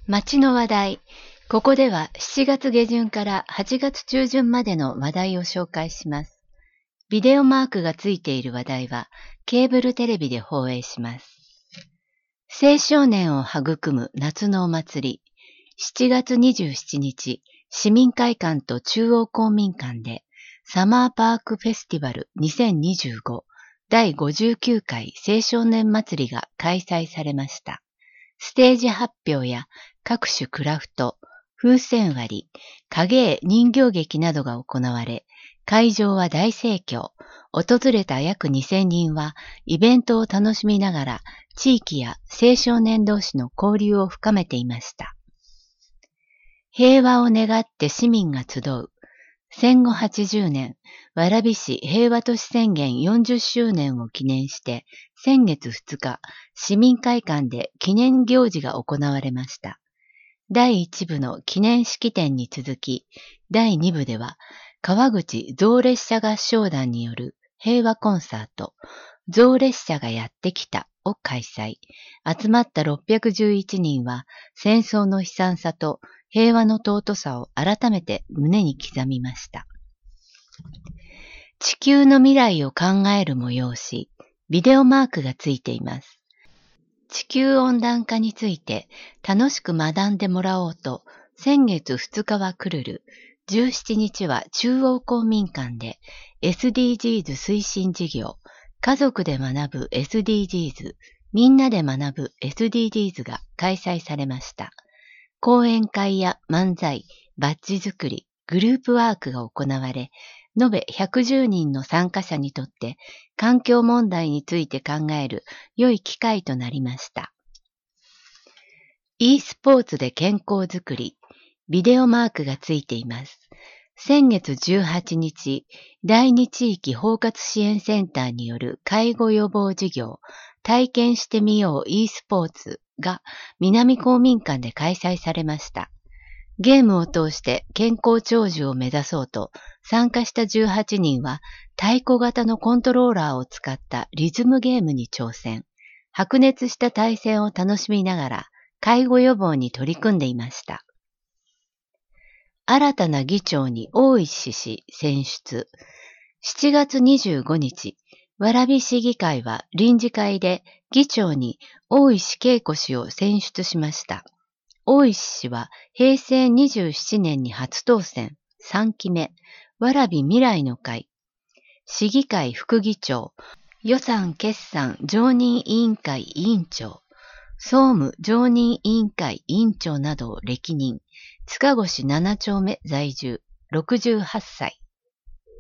街の話題。ここでは7月下旬から8月中旬までの話題を紹介します。ビデオマークがついている話題はケーブルテレビで放映します。青少年を育む夏のお祭り。7月27日、市民会館と中央公民館でサマーパークフェスティバル2025第59回青少年祭りが開催されました。ステージ発表や各種クラフト、風船割り、影絵人形劇などが行われ、会場は大盛況。訪れた約2000人はイベントを楽しみながら地域や青少年同士の交流を深めていました。平和を願って市民が集う。戦後80年、蕨市平和都市宣言40周年を記念して、先月2日、市民会館で記念行事が行われました。第1部の記念式典に続き、第2部では、川口象列車合唱団による平和コンサート、象列車がやってきたを開催。集まった611人は、戦争の悲惨さと平和の尊さを改めて胸に刻みました。地球の未来を考える催し、ビデオマークがついています。地球温暖化について楽しく学んでもらおうと、先月2日はクルル、17日は中央公民館で SDGs 推進事業、家族で学ぶ SDGs、みんなで学ぶ SDGs が開催されました。講演会や漫才、バッジ作り、グループワークが行われ、延べ110人の参加者にとって環境問題について考える良い機会となりました。e スポーツで健康づくり、ビデオマークがついています。先月18日、第2地域包括支援センターによる介護予防事業、体験してみよう e スポーツが南公民館で開催されました。ゲームを通して健康長寿を目指そうと参加した18人は太鼓型のコントローラーを使ったリズムゲームに挑戦。白熱した対戦を楽しみながら介護予防に取り組んでいました。新たな議長に大石氏選出。7月25日、蕨市議会は臨時会で議長に大石恵子氏を選出しました。大石氏は平成27年に初当選、3期目、蕨未来の会、市議会副議長、予算決算常任委員会委員長、総務常任委員会委員長などを歴任、塚越7丁目在住、68歳。